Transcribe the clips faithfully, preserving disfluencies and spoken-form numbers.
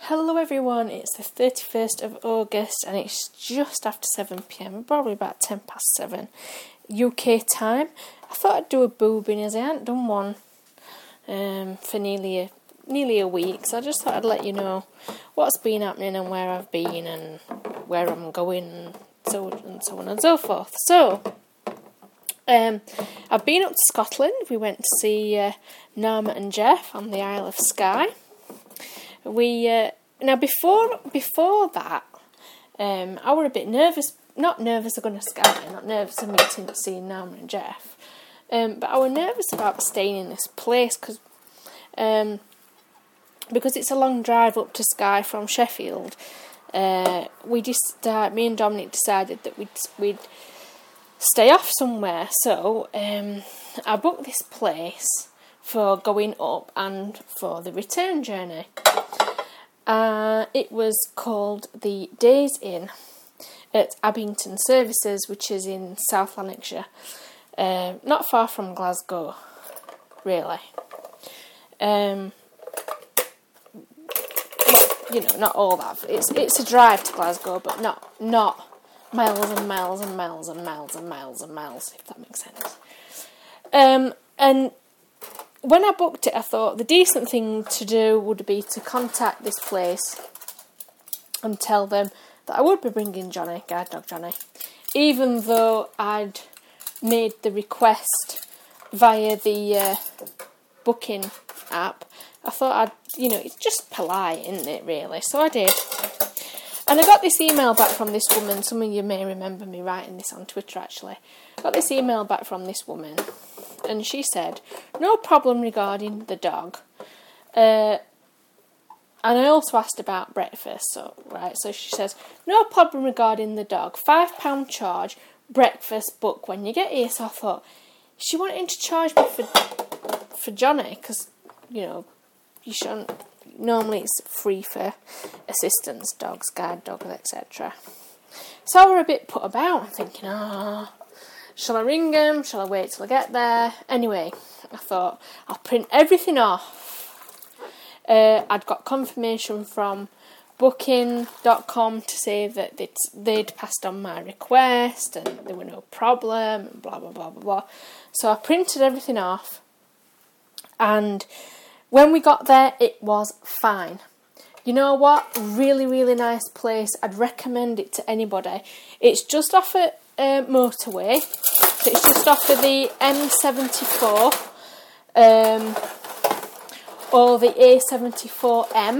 Hello everyone, it's the thirty-first of August and it's just after seven p m, probably about ten past seven U K time. I thought I'd do a boobing as I hadn't done one um, for nearly a, nearly a week, so I just thought I'd let you know what's been happening and where I've been and where I'm going and so, and so on and so forth. So, um, I've been up to Scotland. We went to see uh, Narma and Jeff on the Isle of Skye. We uh, now before before that, um, I were a bit nervous. Not nervous of going to Skye, not nervous of meeting, seeing Narma and Jeff, um, but I was nervous about staying in this place because um, because it's a long drive up to Skye from Sheffield. Uh, we just uh, me and Dominic decided that we'd we'd stay off somewhere. So um, I booked this place for going up and for the return journey. Uh, it was called the Days Inn at Abington Services, which is in South Lanarkshire, uh, not far from Glasgow, really. Um, well, you know, not all that. It's it's a drive to Glasgow, but not not miles and miles and miles and miles and miles and miles, if that makes sense. Um, and when I booked it, I thought the decent thing to do would be to contact this place and tell them that I would be bringing Johnny, guide dog Johnny, even though I'd made the request via the uh, booking app. I thought I'd, you know, it's just polite, isn't it, really? So I did. And I got this email back from this woman. Some of you may remember me writing this on Twitter, actually. I got this email back from this woman. And she said, no problem regarding the dog. Uh, and I also asked about breakfast. So, right, so she says, no problem regarding the dog. Five pound charge, breakfast book when you get here. So I thought, she wanted to charge me for for Johnny, because, you know, you shouldn't. Normally it's free for assistance, dogs, guide dogs, et cetera. So I were a bit put about. I'm thinking, ah. Oh, shall I ring him? Shall I wait till I get there? Anyway, I thought, I'll print everything off. Uh, I'd got confirmation from booking dot com to say that they'd, they'd passed on my request and there were no problem, and blah, blah, blah, blah, blah. So I printed everything off. And when we got there, it was fine. You know what? Really, really nice place. I'd recommend it to anybody. It's just off at Uh, motorway. So it's just after the M seventy-four um, or the A seventy-four M.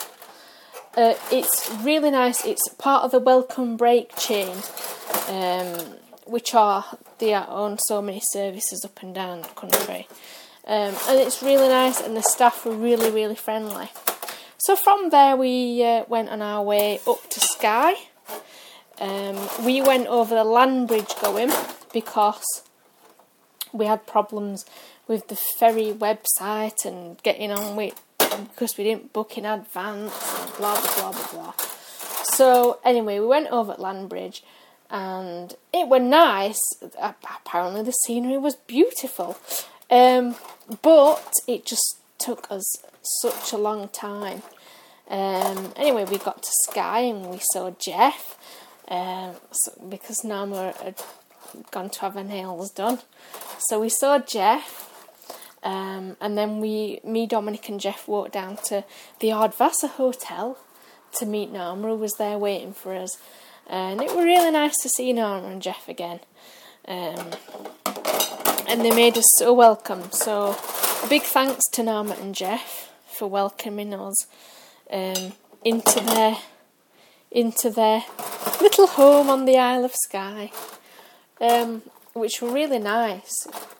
Uh, it's really nice. It's part of the Welcome Break chain, um, which are they own so many services up and down the country, um, and it's really nice. And the staff were really, really friendly. So from there, we uh, went on our way up to Skye. Um, we went over the land bridge going because we had problems with the ferry website and getting on with because we didn't book in advance and blah blah blah blah blah. So anyway, we went over at land bridge and it was nice. Apparently the scenery was beautiful, um, but it just took us such a long time. Um, anyway, we got to Skye and we saw Jeff. Um, so, because Narma had gone to have her nails done, so we saw Jeff, um, and then we, me, Dominic, and Jeff walked down to the Ardvasser Hotel to meet Narma, who was there waiting for us, and it was really nice to see Narma and Jeff again, um, and they made us so welcome. So a big thanks to Narma and Jeff for welcoming us um, into their into their little home on the Isle of Skye, um, which were really nice.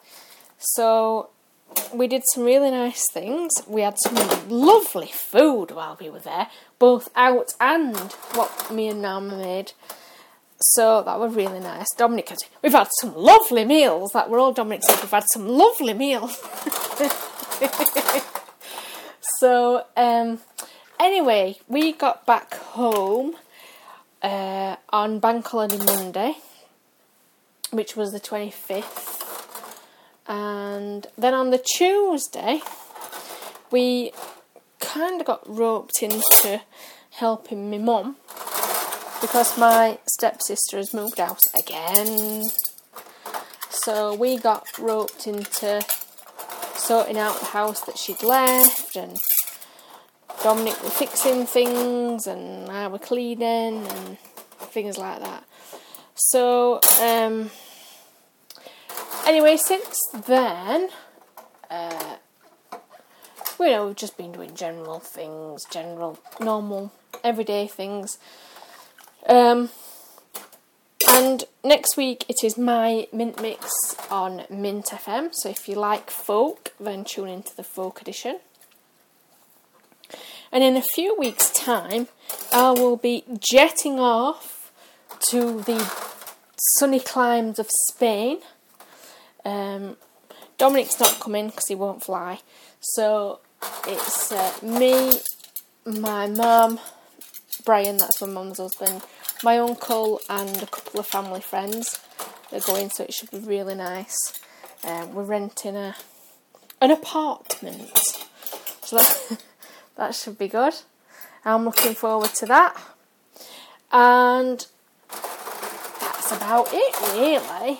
So we did some really nice things. We had some lovely food while we were there, both out and what me and Narma made. So that was really nice. Dominic said, we've had some lovely meals. That were all Dominic said, we've had some lovely meals. So, um, anyway, we got back home Uh, on Bank Holiday Monday, which was the twenty-fifth, and then on the Tuesday we kind of got roped into helping my mum because my stepsister has moved out again. So we got roped into sorting out the house that she'd left, and Dominic were fixing things and I were cleaning and things like that. So, um, anyway, since then, uh, you know, we've just been doing general things, general, normal, everyday things. Um, and next week it is my Mint Mix on Mint F M, so if you like folk, then tune into the folk edition. And in a few weeks' time, I will be jetting off to the sunny climes of Spain. Um, Dominic's not coming because he won't fly. So it's uh, me, my mum, Brian, that's my mum's husband, my uncle and a couple of family friends. They're going, so it should be really nice. Uh, we're renting a an apartment. So that... That should be good. I'm looking forward to that. And that's about it, really.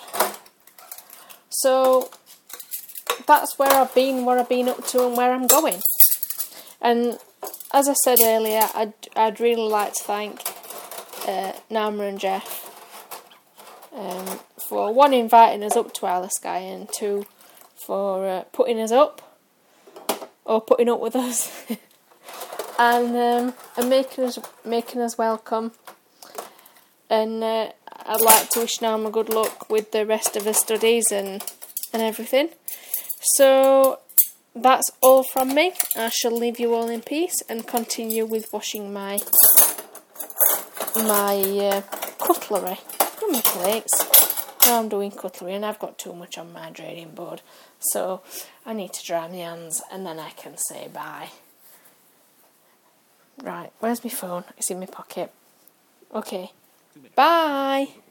So that's where I've been, where I've been up to and where I'm going. And as I said earlier, I'd, I'd really like to thank uh, Nama and Jeff um, for, one, inviting us up to Isle of Skye, and two, for uh, putting us up, or putting up with us. And um, and making us making us welcome, and uh, I'd like to wish Nama good luck with the rest of her studies and and everything. So that's all from me. I shall leave you all in peace and continue with washing my my uh, cutlery. Not my plates. Now I'm doing cutlery, and I've got too much on my draining board, so I need to dry my hands, and then I can say bye. Right, where's my phone? It's in my pocket. Okay, bye!